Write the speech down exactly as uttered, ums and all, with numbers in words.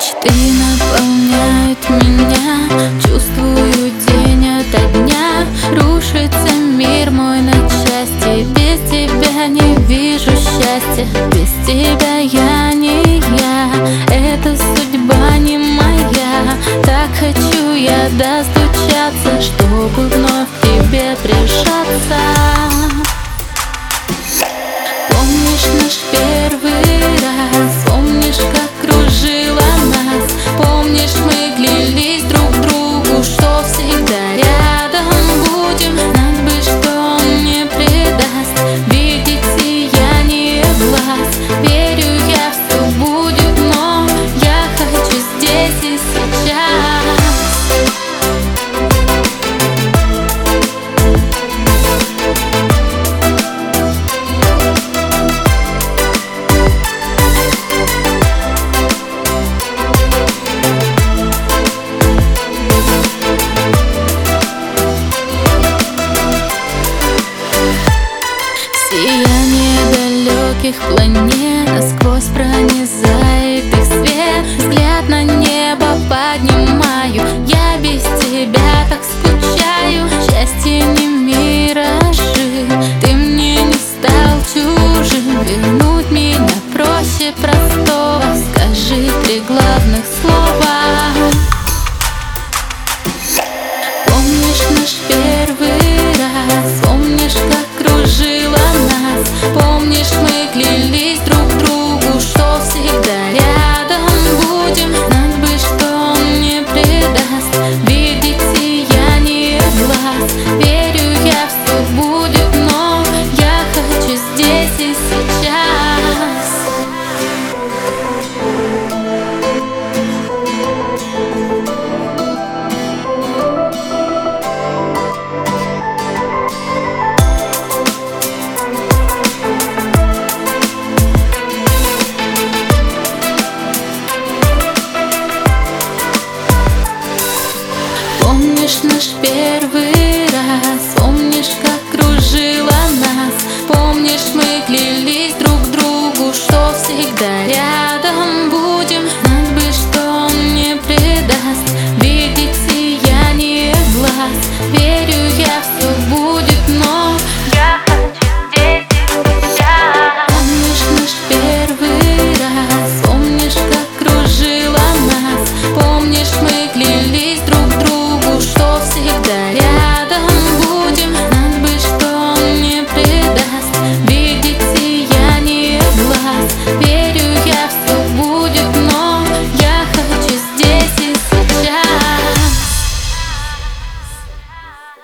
Мечты наполняют меня, чувствую день ото дня. Рушится мир мой на части, без тебя не вижу счастья. Без тебя я не я, эта судьба не моя. Так хочу я достучаться, чтобы вновь к тебе прижаться. Помнишь наш первый раз, помнишь, как кружила нас, помнишь, мы клялись друг другу, что всегда рядом будем. Знать бы, что он не предаст, видеть сияние глаз. Верю я, все будет, но я хочу здесь и сейчас. Сияние далеких планет насквозь пронизает их свет. Взгляд на небо поднимаю, я без тебя так скучаю. Счастье не миражи, ты мне не стал чужим. Вернуть меня проще простого, скажи три главных слова. Помнишь наш первый раз, помнишь, как кружила нас, помнишь, мы клялись друг другу, что всегда рядом будем. Знать бы, что он не предаст, видеть сияние глаз. Верю я, все будет, но я хочу здесь и сейчас. Помнишь наш первый раз, помнишь, как кружила нас, помнишь, мы клялись друг другу, что всегда рядом будем. Знать бы, что он не предаст, видеть сияние глаз. Верю я, все будет.